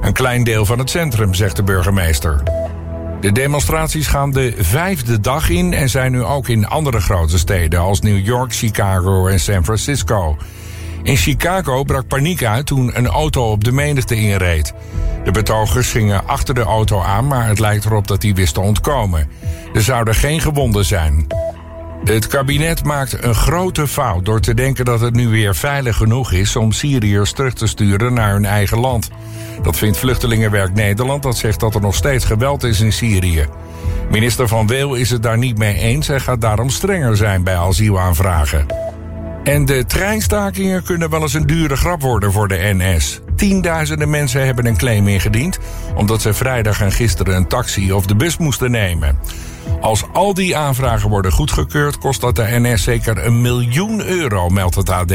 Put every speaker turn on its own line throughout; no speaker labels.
Een klein deel van het centrum, zegt de burgemeester. De demonstraties gaan de 5e dag in en zijn nu ook in andere grote steden als New York, Chicago en San Francisco. In Chicago brak paniek uit toen een auto op de menigte inreed. De betogers gingen achter de auto aan, maar het lijkt erop dat die wisten te ontkomen. Er zouden geen gewonden zijn. Het kabinet maakt een grote fout door te denken dat het nu weer veilig genoeg is om Syriërs terug te sturen naar hun eigen land. Dat vindt Vluchtelingenwerk Nederland, dat zegt dat er nog steeds geweld is in Syrië. Minister Van Weel is het daar niet mee eens en gaat daarom strenger zijn bij asielaanvragen. En de treinstakingen kunnen wel eens een dure grap worden voor de NS. Tienduizenden mensen hebben een claim ingediend, omdat ze vrijdag en gisteren een taxi of de bus moesten nemen. Als al die aanvragen worden goedgekeurd, kost dat de NS zeker €1 miljoen, meldt het AD.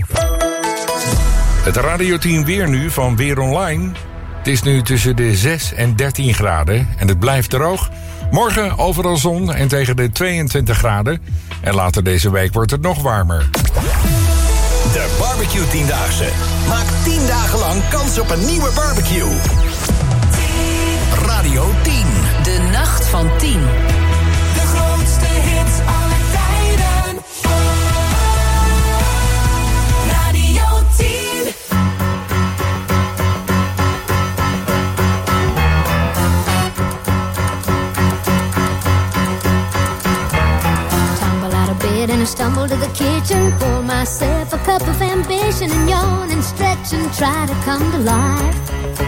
Het radioteam weer nu van Weer Online. Het is nu tussen de 6 en 13 graden en het blijft droog. Morgen overal zon en tegen de 22 graden. En later deze week wordt het nog warmer.
De Barbecue 10-daagse. Maak 10 dagen lang kans op een nieuwe barbecue. Radio 10.
De nacht van 10.
De grootste hits aller tijden. Radio 10.
Tumble out of bed and I stumble to the kitchen. Pour myself a cup of ambition and yawn and stretch and try to come to life.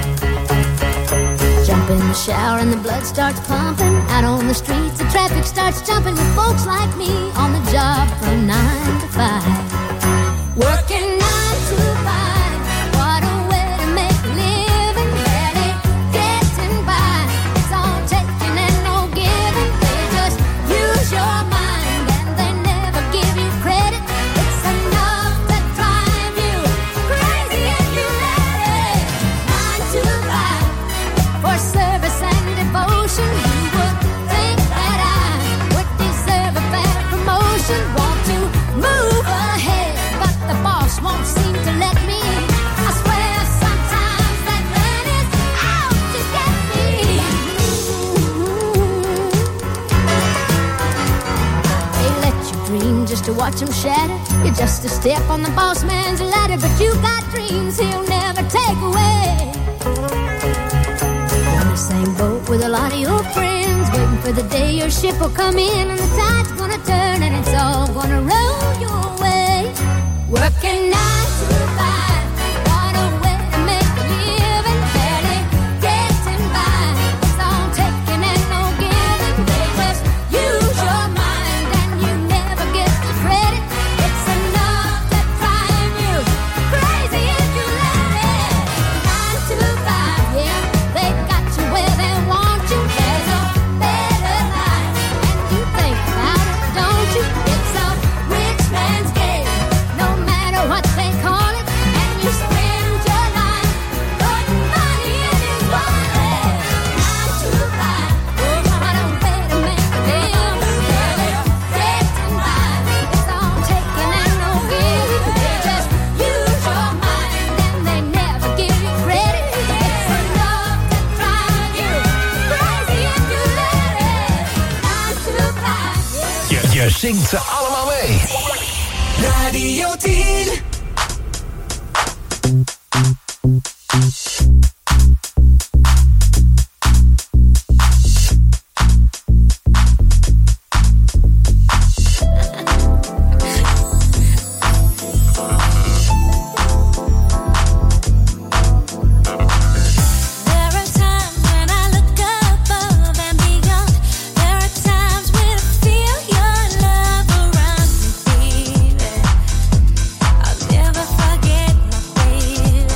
Jump in the shower and the blood starts pumping. Out on the streets, the traffic starts jumping with folks like me on the job from 9 to 5. Working 9 to 5, what a way to make a living. Barely getting by, it's all taking and no giving. They just use your mind and they never give you credit. It's enough to drive you crazy if you let it. 9 to 5. For service and devotion, you would think that I would deserve a better promotion. Want to move ahead, but the boss won't seem to let me. I swear sometimes that man is out to get me. They let you dream just to watch him shatter. You're just a step on the boss man's ladder, but you got dreams he'll never take away. Same boat with a lot of your friends, waiting for the day your ship will come in and the tide's gonna turn and it's all gonna roll your way. Working 9 to 5, what a way to make a living. Barely getting by, it's all taking and no giving. They just use your mind and you never get the credit. It's enough to drive you crazy if you let it. 9 to 5, yeah, they got where they want you. There's a better life, and you think about it, don't you? It's a rich man's game, no matter what they call it. And you spend your life putting money in his wallet. 9 to 5, oh, what a way to make a living. Barely getting by, it's all taking and no giving. They just use your mind and they never give you credit. It's enough to drive you crazy if you let it. 9 to 5.
Je zingt ze allemaal mee.
Radio 10.
There are times when I look above and beyond. There are times when I feel your love around me, baby. I'll never forget my baby.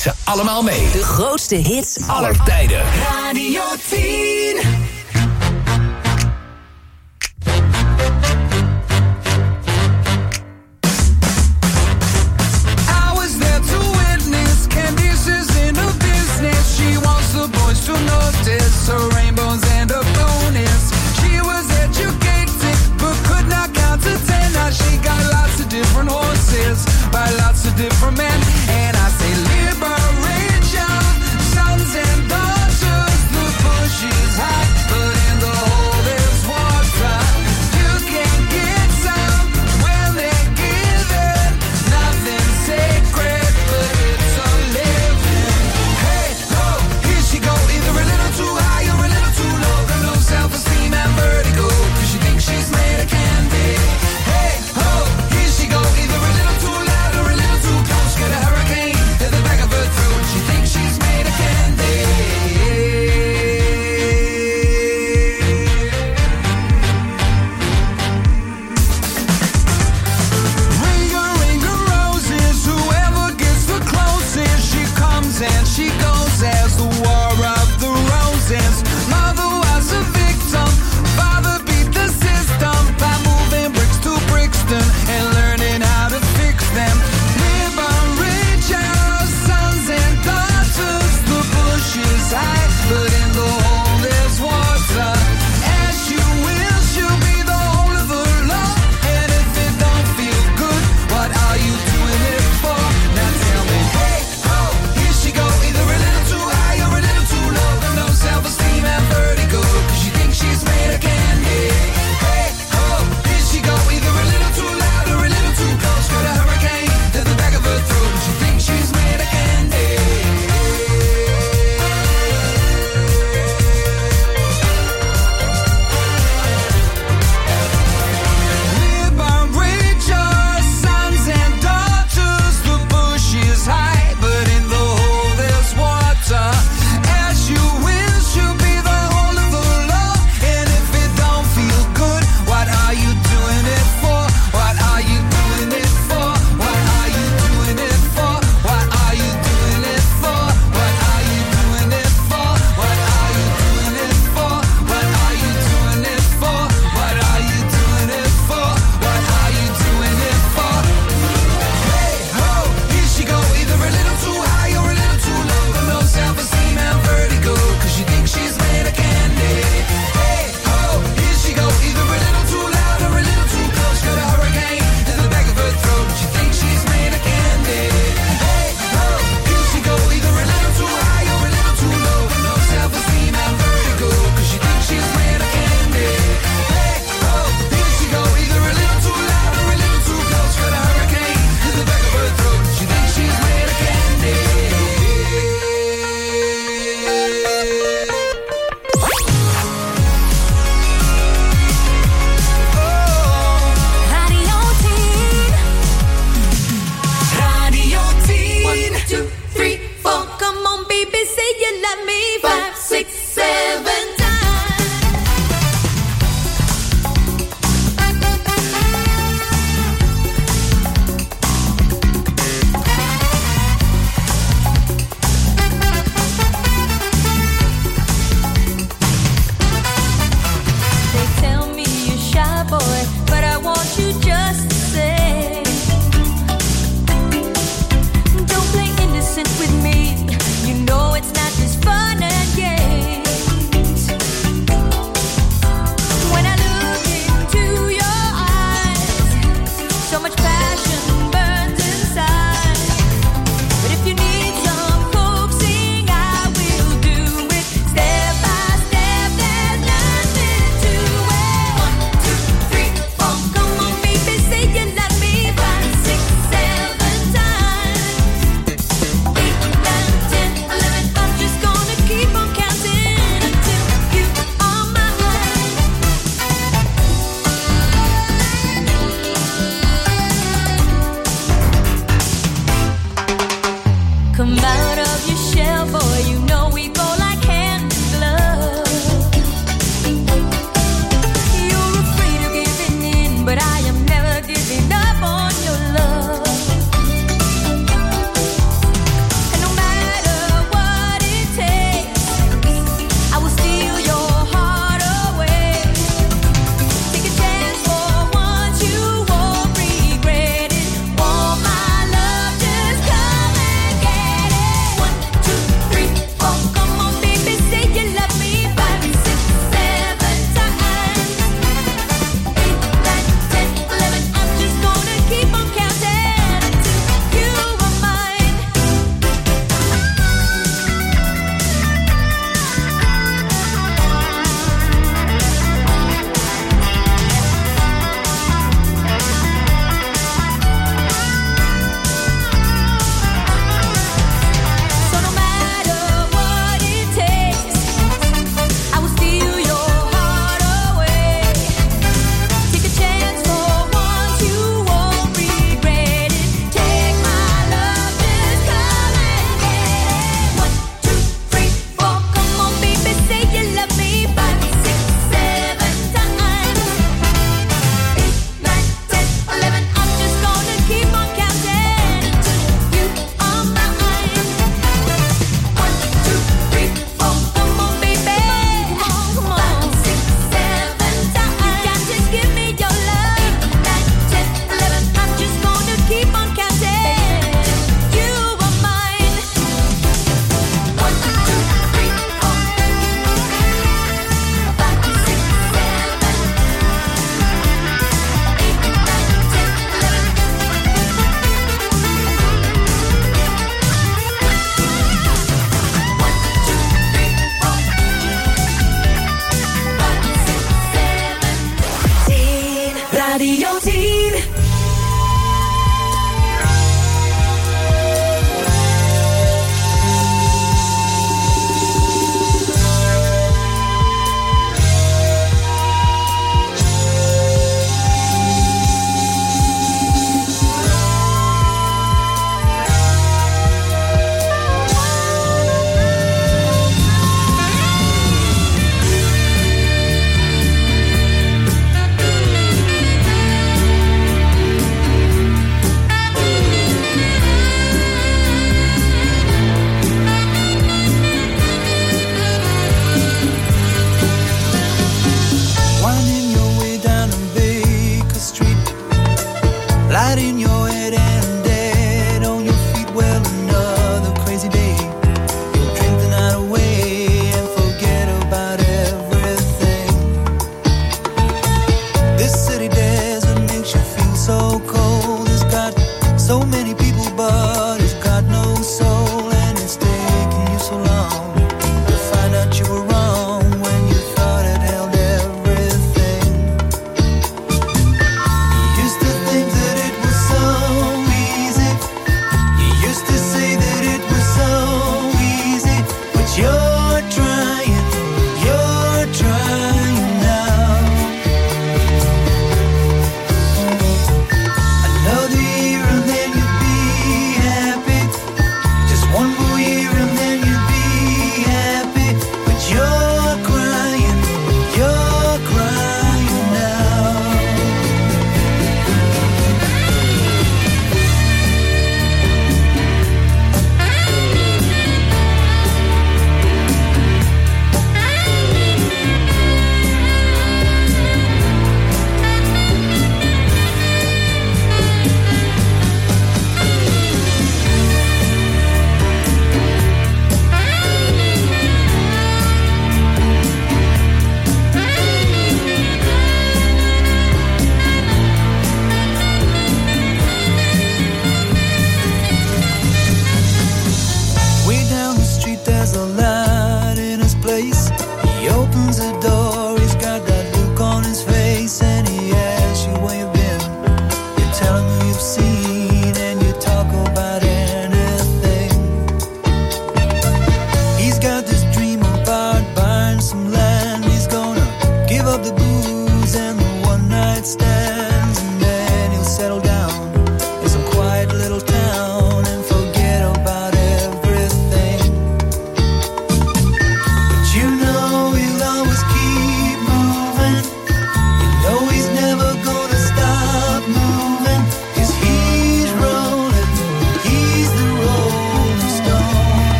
ze allemaal mee.
De grootste hits
Aller tijden.
Radio 10.
To notice her rainbows and her bonus. She was educated but could not count to 10. Now she got lots of different horses by lots of different men. And I say liberate your sons and daughters. The bushes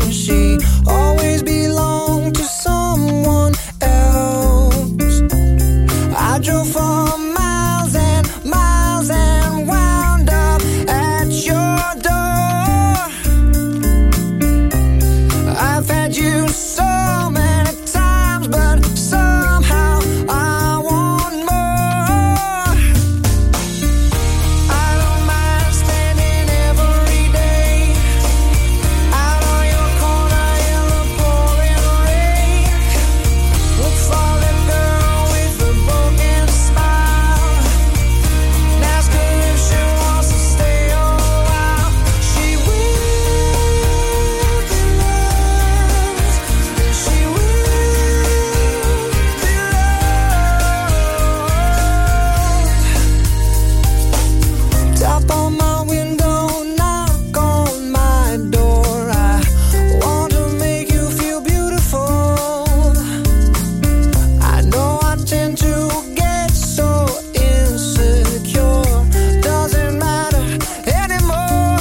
and she always belonged to someone else. I drove for miles and miles and wound up at your door. I've had you so many times, but somehow I want more. I don't mind spending every day out on your corner in the pouring rain. Look for the girl with the broken smile and ask her if she wants to stay a while. She will be loved, and she will be loved. Tap on my window, knock on my door. I want to make you feel beautiful. I know I tend to get so insecure. Doesn't matter anymore.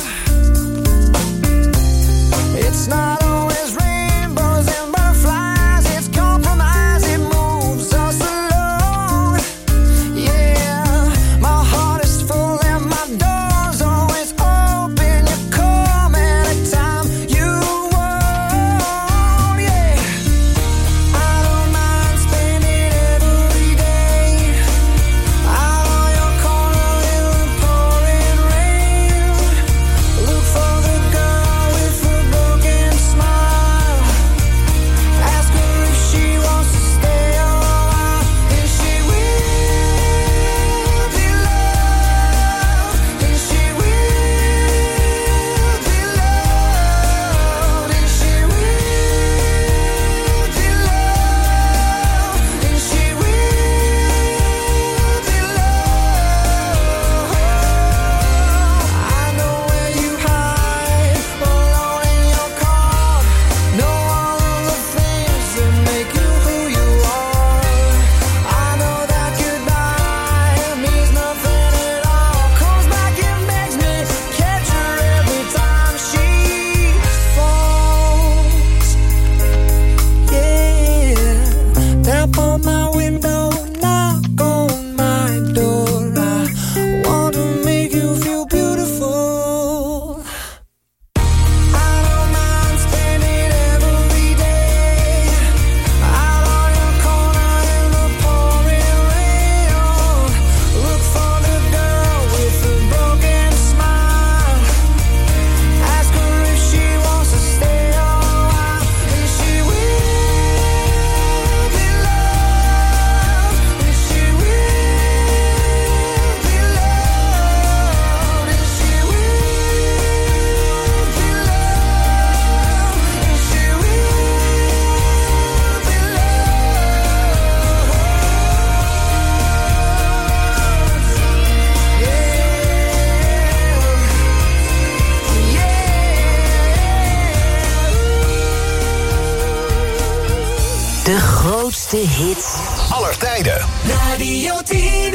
It's not always rainbows and butterflies. It's compromise, it moves us along. Yeah, my heart is full and my door's always open. You come anytime you want. Yeah, I don't mind spending every day out on your corner in the pouring rain. Look for the girl with the broken smile. Ask her if she wants to stay a while, and she will be loved, and she will be loved, and she will be loved, and she will be loved. I know where you hide, alone in your car. Know all of the things that make you who you are. I know that goodbye means nothing at all. Comes back and begs me, catch her every time she falls. Yeah, tap on my window, knock on my door. I want to make you feel beautiful. I don't mind spending every day out on your corner in the pouring rain. Look for the girl with the broken smile. Ask her if she wants to stay a while, and she will be loved, and she will be loved, and she will be loved, and she will be
De grootste hits.
Aller tijden.
Radio 10.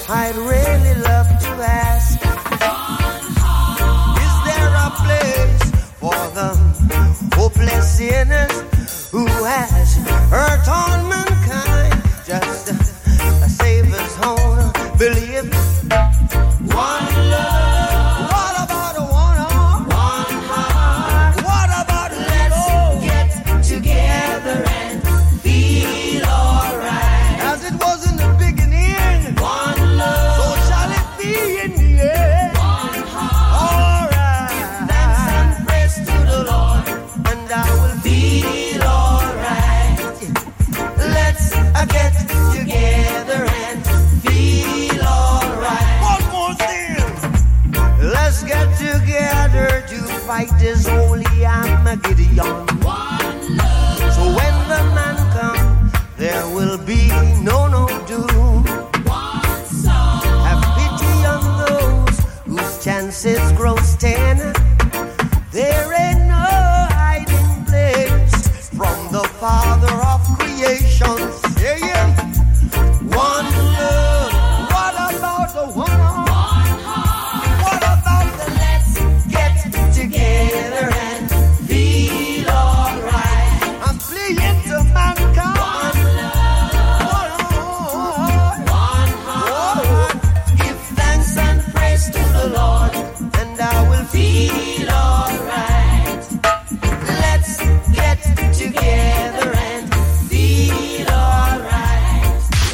I'd really love to ask, is there a place for the hopeless sinners who has hurt all mankind? Just a Savior's own belief. One love. What about one heart? What about let's get together and feel alright? As it was in the beginning. One love. So shall it be in the end. One heart. Alright. Give thanks and praise to the Lord, and I will feel alright. Let's get together and feel alright. One more thing. Let's get together to fight this holy Armageddon. One love. So when the man comes, there will be no doom. One soul. Have pity on those whose chances grow thin. There ain't no hiding place from the Father of creation. Say it. One love. What about the one heart? What about the let's get together and feel alright? I'm pleading to mankind. One heart. Give thanks and praise to the Lord, and I will feel alright. Let's get together and feel alright.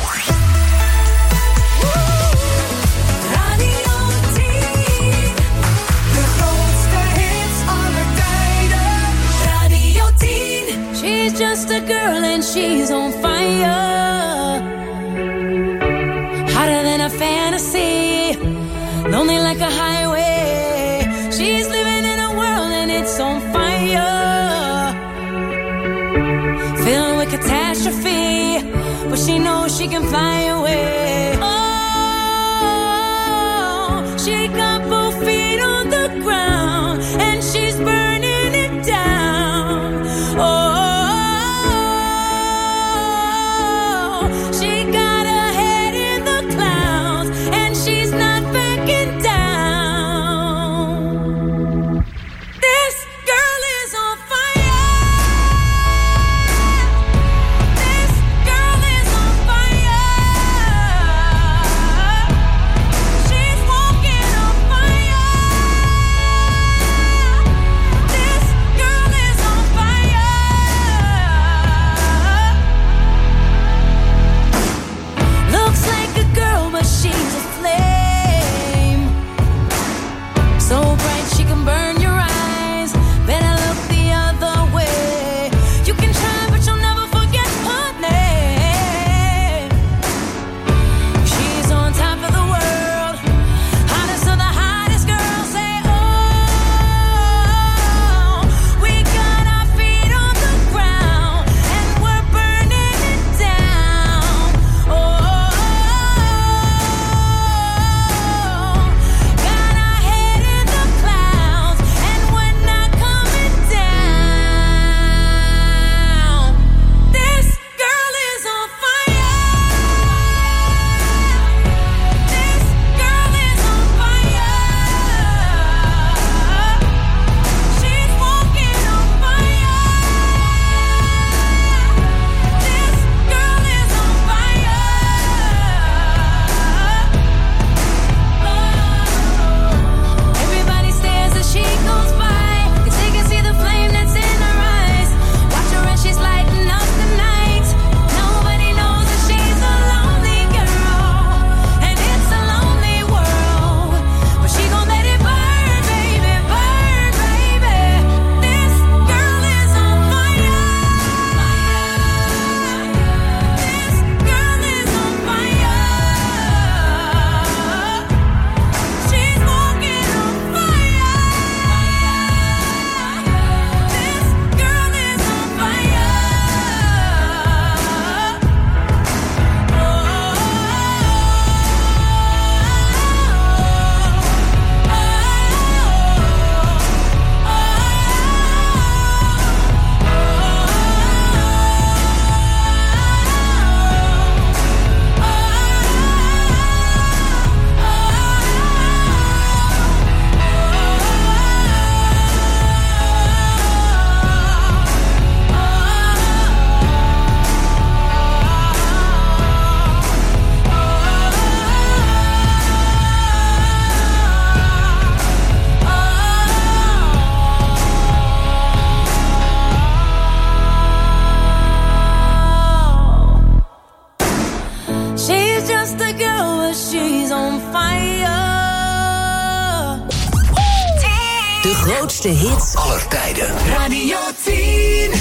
Radio 10. De grootste hits aller tijden. Radio 10.
She's just a girl and she's on fire. Hotter than a fantasy. Lonely like a highway. She's living in a world and it's on fire. Filled with catastrophe. But she knows she can fly away. Oh, she got both feet on the ground and she's burning it down. Oh, she got her head in the clouds and she's not backing down. This girl is on fire. This girl is on fire. girl, but she's on fire.
De grootste hits
aller tijden.
Radio 10.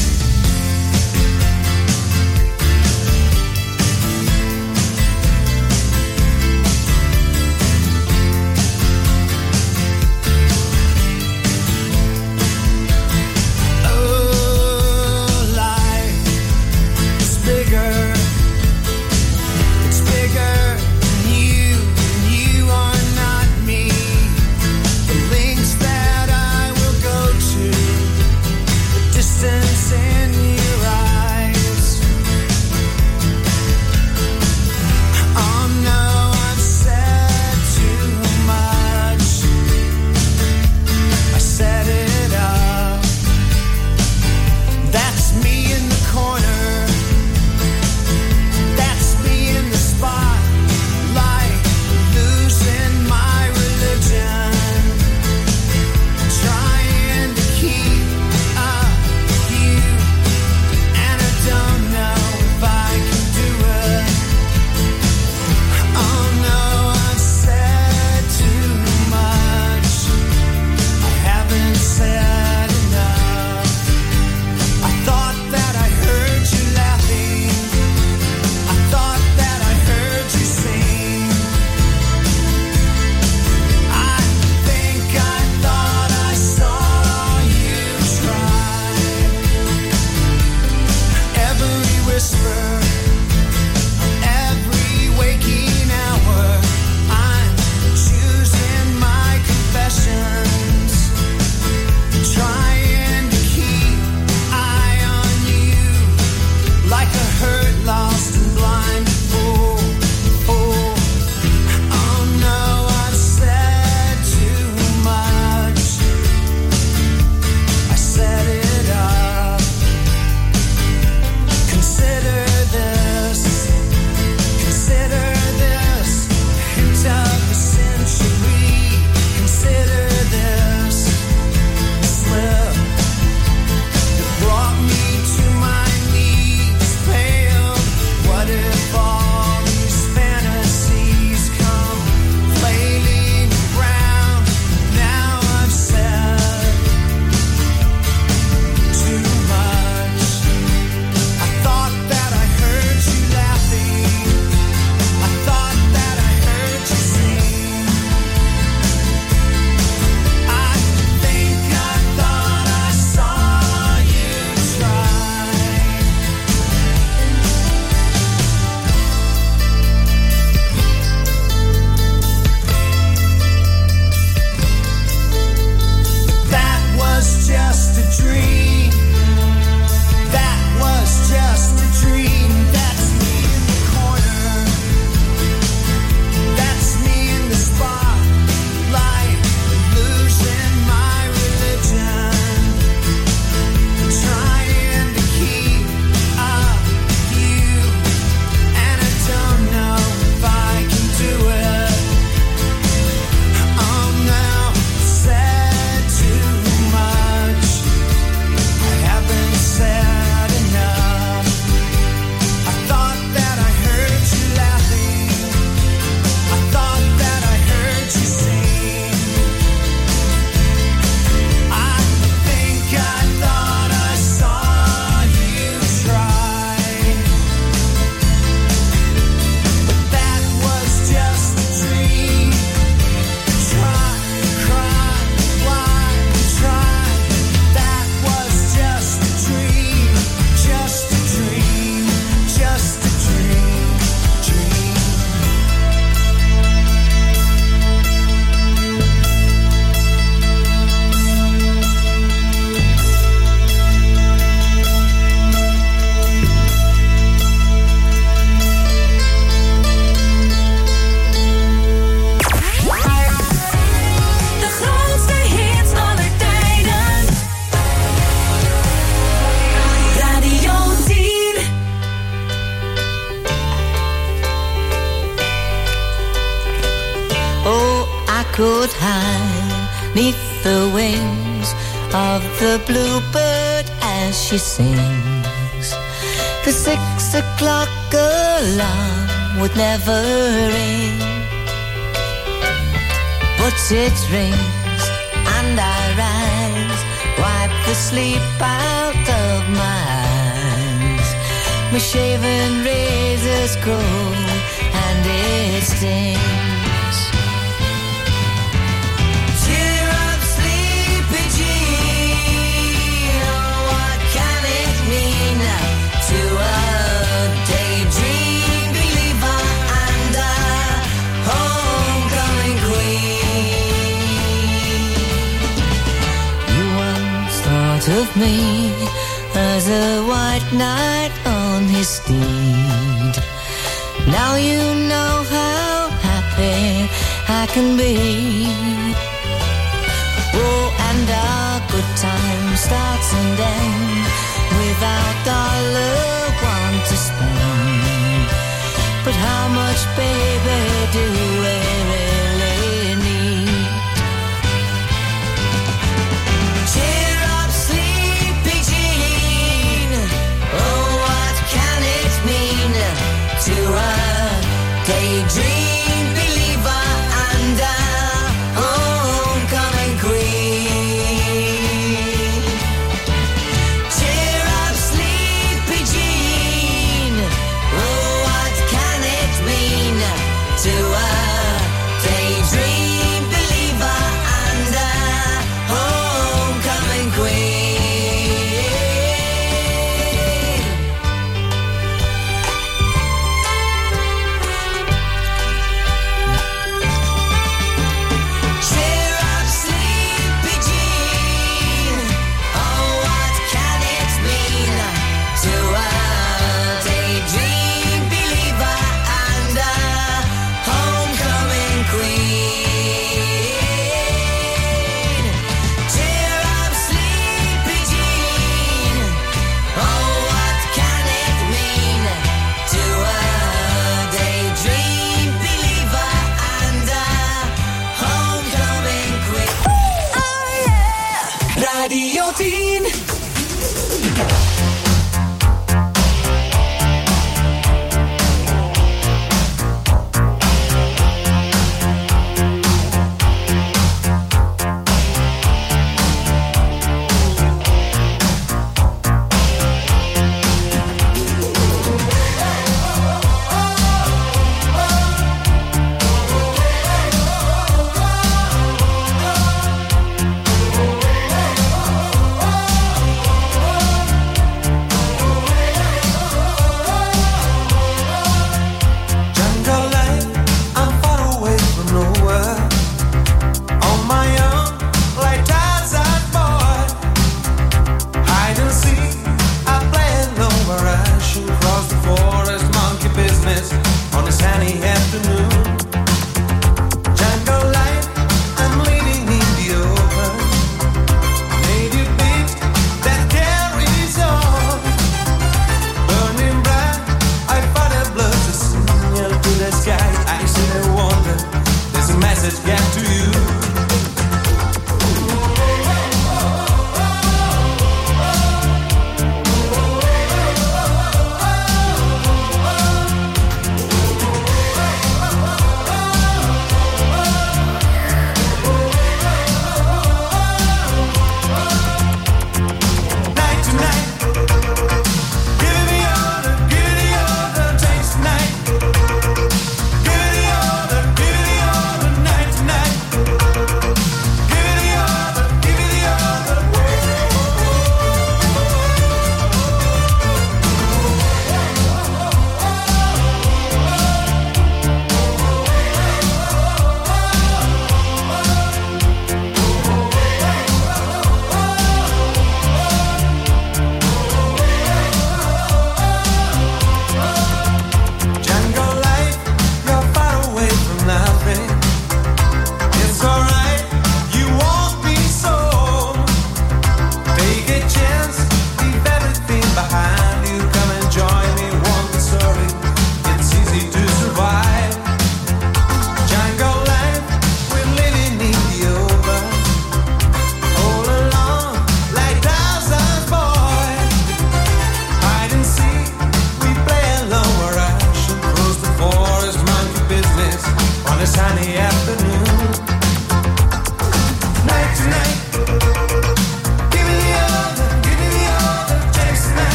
could hide neath the wings of the bluebird as she sings. The 6 o'clock alarm would never ring. But it rings and I rise, wipe the sleep out of my eyes. My shaven razor's cold and it stings. Cheer up, sleepy Jean. Oh, what can it mean to a daydream believer and a homecoming queen? You once thought of me as a white knight on his steed. Now you know how happy I can be. Oh, and our good time starts and ends without dollar one to spend. But how much, baby, do we really need? Cheer up, sleepy Jean. Oh, what can it mean to a daydream believer and a homecoming queen? Cheer up, sleepy Jean. Oh, what can it mean to a daydream believer and a homecoming queen? Cheer up, sleepy Jean. Oh, what can it mean to a daydream believer and a homecoming queen? Cheer up, sleepy Jean. Oh, what can it mean to a daydream believer and a homecoming queen? Oh yeah!
Radio 10.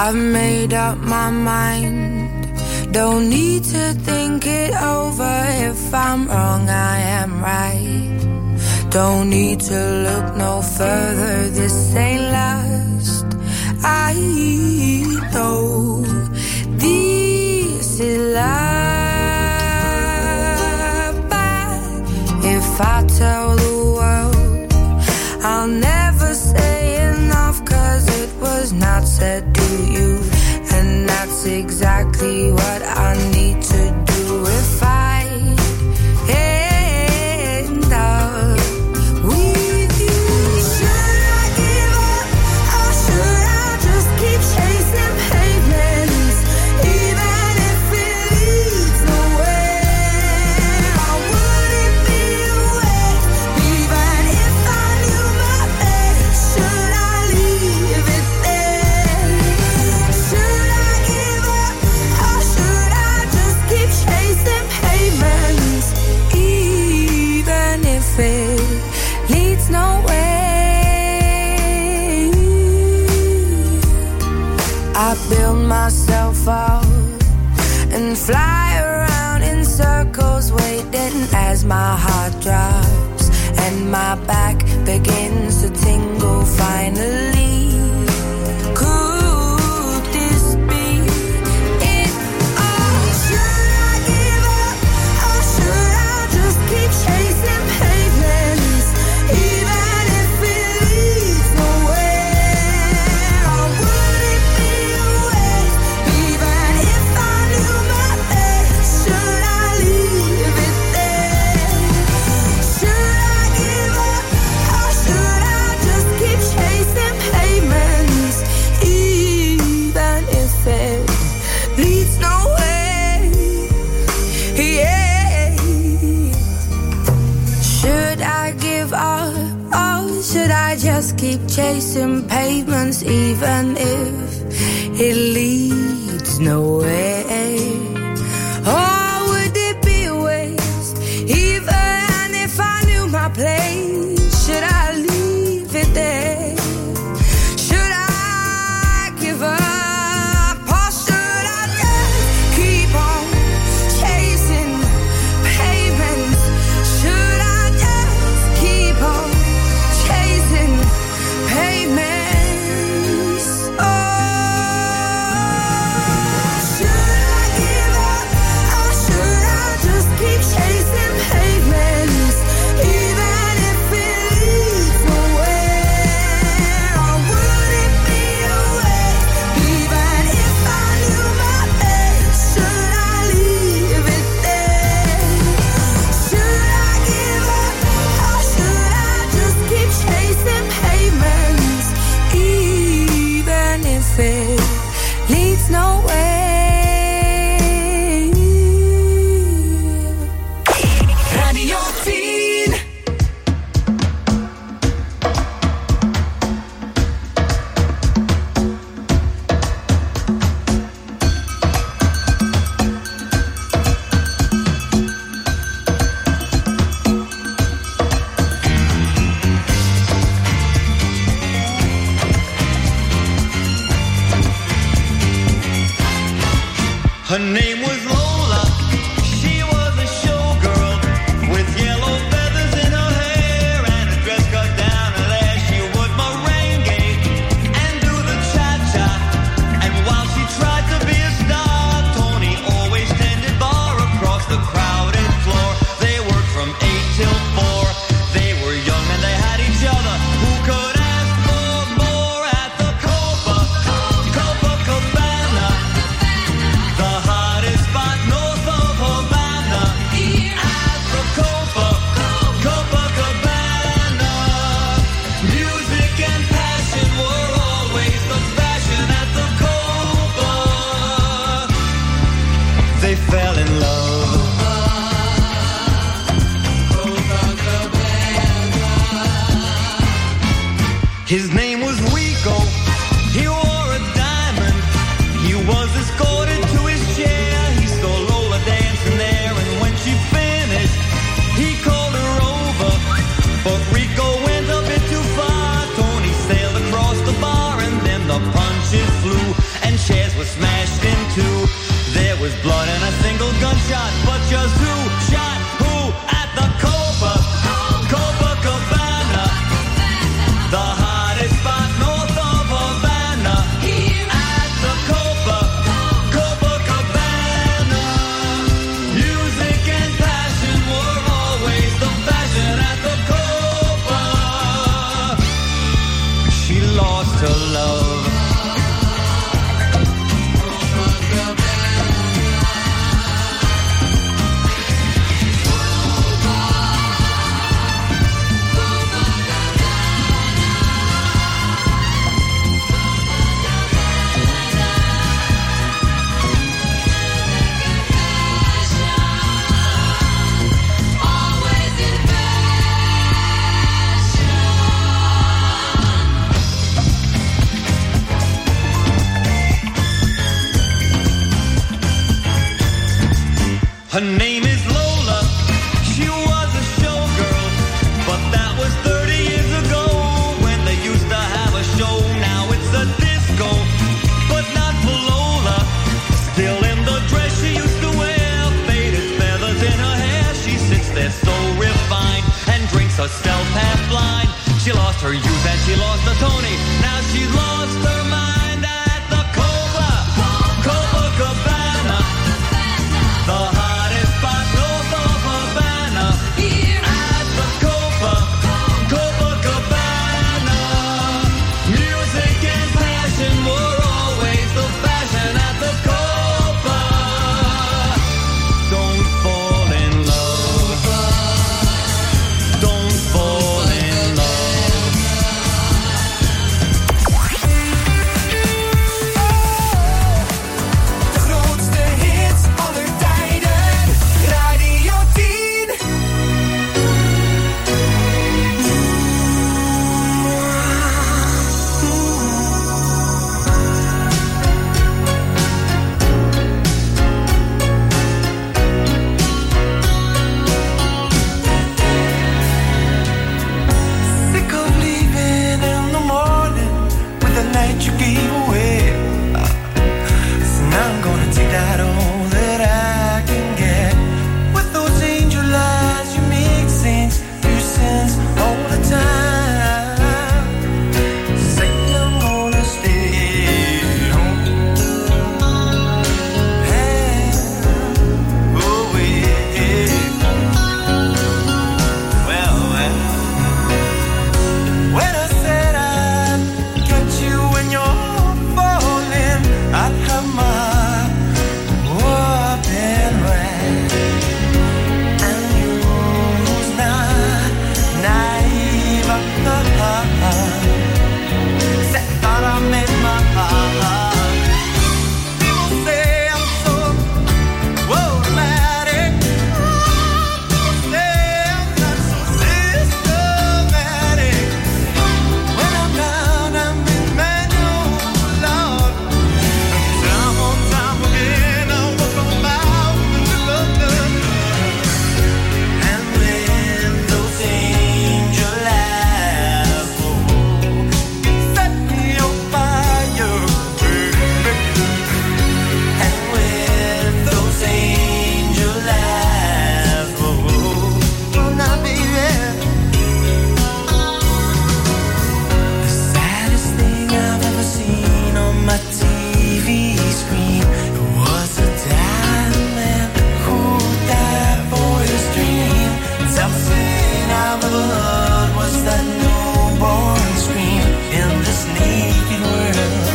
I've made up my mind. Don't need to think it over. If I'm wrong, I am right. Don't need to look no further. This ain't last. I know this is love. But if I tell the world, I'll never say enough, 'cause it was not said to you. And that's exactly what I need to do if I end up with you. Should I give up or should I just keep chasing pavements, even if it leads nowhere? Or would it be a waste, even if I knew my fate? Should I leave it there? Should I give up or should I just keep chasing pavements, even if it leads nowhere? I build myself up and fly around in circles, waiting as my heart drops and my back begins to tingle finally. Could this be it? Or should I give up or should I just keep chasing pavements, even if it leads nowhere? Or would it be a waste, even if I knew my fate? Should I leave it there? Should I give up or should I just keep chasing pavements, even if it leads nowhere? Yeah. Should I give up or should I just keep chasing pavements, even if it leads nowhere? Or would it be a waste, even if I knew my place? Should I leave it there? Should I give up or should I just keep on chasing pavements? Should I just keep on chasing pavements? Oh, should I give up or should I just keep chasing pavements, even if it leads nowhere? Or would it be a waste, even if I knew my fate? Should I leave it there? Should I give up or should I just keep chasing pavements, even if it leads nowhere?
Radio 10.
Her name was Lola. She was a showgirl with yellow feathers in her hair and a dress cut down her leg. She would merengue and do the cha-cha. And while she tried to be a star, Tony always tended bar across the crowded floor. They worked from 8 till 4. They were young and they had each other. Who could ask for more at the Copacabana? The hottest spot north of Havana. At the Copacabana. Music and passion were always the fashion at the Copa. They fell in love. His name was Rico. He wore a diamond. He was escorted to his chair. He saw Lola dancing there, and when she finished, he called her over. But Rico went a bit too far. Tony sailed across the bar, and then the punches flew, and to love. Her name is Lola, she was a showgirl, but that was 30 years ago when they used to have a show. Now it's a disco, but not for Lola. Still in the dress she used to wear, faded feathers in her hair. She sits there so refined and drinks herself half blind. She lost her youth and she lost her Tony. Now she's lost her mind at the Copacabana. The hottest spot north of Havana. At the Copacabana. Music and passion were always the fashion at the Copa. Don't fall in love. Don't fall in love.
De grootste hits aller tijden. Radio 10. Sick of leaving in the morning with the night you gave away. So now I'm gonna take that all that I can get. With those angel eyes you make saints do sins all the time. Say I'm gonna stay home. Hey, oh yeah. Well, when I said I'd catch you when you're falling, I'd have my open right. And you who's not naive, said thought I made my heart. People say I'm so automatic. People say I'm not so systematic. When I'm down, I'm in manual, Lord. Time on time again, I walk on by with love. And when those angel eyes set me on fire, and when those angel eyes, oh, now baby. The saddest thing I've ever seen on my TV screen was a dying man who died for his dream. Toughest thing I've ever heard was that newborn scream in this naked world.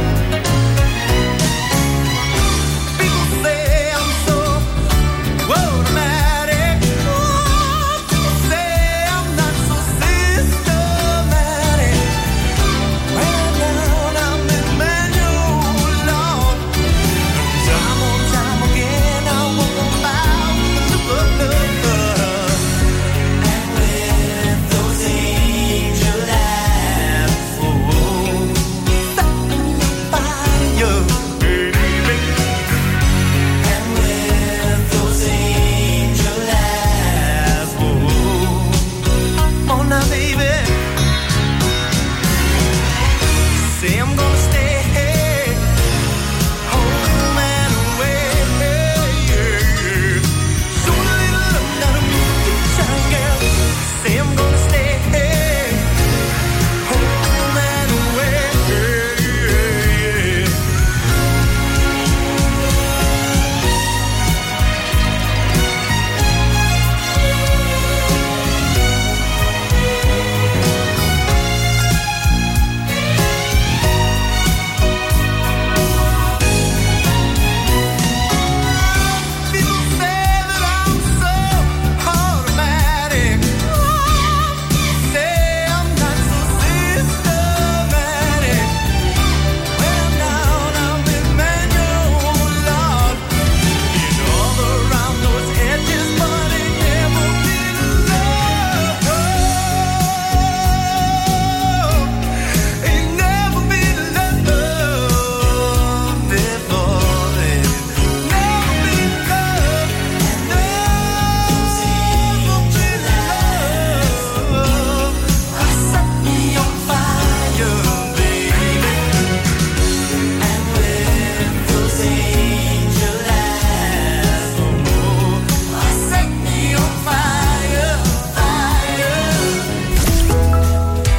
People say I'm so automatic. People say I'm not so systematic. When I'm down, I'm in manual, Lord. Time on time again, I walk on by with love. And with those angel eyes, set me on fire, baby. And with those angel eyes, oh now baby. Say I'm gonna stay home and away. So a little love, not a moonshine girl. Say I'm gonna stay home and away.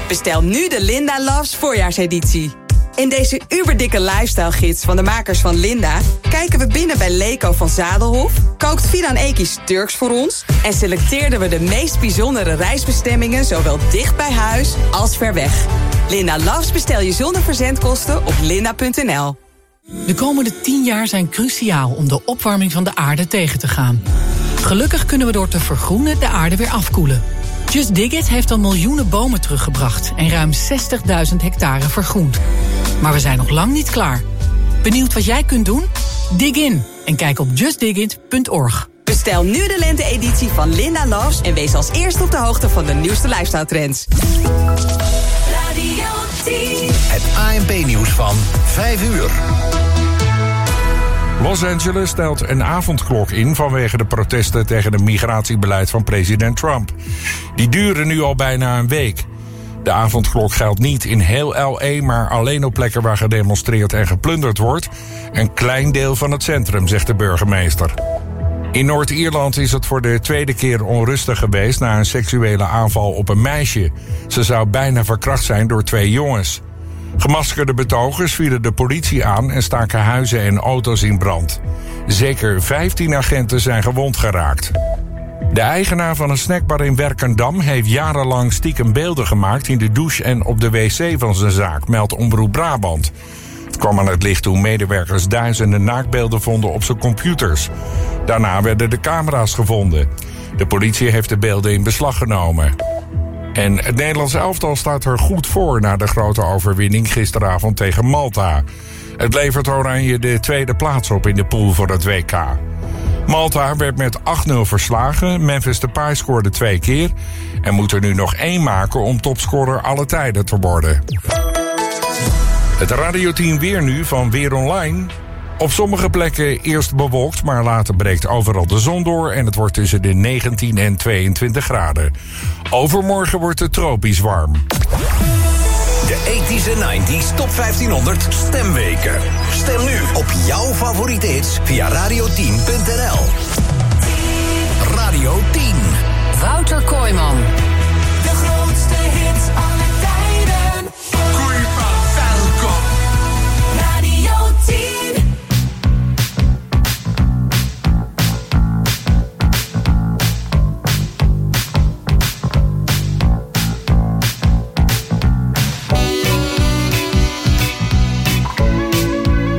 Bestel nu de Linda Loves voorjaarseditie. In deze uberdikke lifestyle-gids van de makers van Linda kijken we binnen bij Leko van Zadelhof, kookt Fidan Ekis Turks voor ons en selecteerden we de meest bijzondere reisbestemmingen zowel dicht bij huis als ver weg. Linda Loves bestel je zonder verzendkosten op linda.nl.
De komende 10 jaar zijn cruciaal om de opwarming van de aarde tegen te gaan. Gelukkig kunnen we door te vergroenen de aarde weer afkoelen. Just Dig It heeft al miljoenen bomen teruggebracht en ruim 60.000 hectare vergroend. Maar we zijn nog lang niet klaar. Benieuwd wat jij kunt doen? Dig in en kijk op justdigit.org.
Bestel nu de lente-editie van Linda Loves en wees als eerste op de hoogte van de nieuwste lifestyle-trends.
Radio 10.
Het ANP-nieuws van 5 uur.
Los Angeles stelt een avondklok in vanwege de protesten tegen het migratiebeleid van president Trump. Die duren nu al bijna een week. De avondklok geldt niet in heel L.A., maar alleen op plekken waar gedemonstreerd en geplunderd wordt. Een klein deel van het centrum, zegt de burgemeester. In Noord-Ierland is het voor de tweede keer onrustig geweest na een seksuele aanval op een meisje. Ze zou bijna verkracht zijn door 2 jongens. Gemaskerde betogers vielen de politie aan en staken huizen en auto's in brand. Zeker 15 agenten zijn gewond geraakt. De eigenaar van een snackbar in Werkendam heeft jarenlang stiekem beelden gemaakt in de douche en op de wc van zijn zaak, meldt Omroep Brabant. Het kwam aan het licht toen medewerkers duizenden naaktbeelden vonden op zijn computers. Daarna werden de camera's gevonden. De politie heeft de beelden in beslag genomen. En het Nederlands elftal staat er goed voor na de grote overwinning gisteravond tegen Malta. Het levert Oranje de tweede plaats op in de pool voor het WK. Malta werd met 8-0 verslagen, Memphis Depay scoorde 2 keer... en moet er nu nog 1 maken om topscorer alle tijden te worden. Het Radio 10 weer nu van Weer Online. Op sommige plekken eerst bewolkt, maar later breekt overal de zon door... en het wordt tussen de 19 en 22 graden. Overmorgen wordt het tropisch warm.
De 80s en 90s Top 1500 stemweken. Stem nu op jouw favoriete hits via radio10.nl. Radio 10.
Wouter Kooijman.
De grootste hits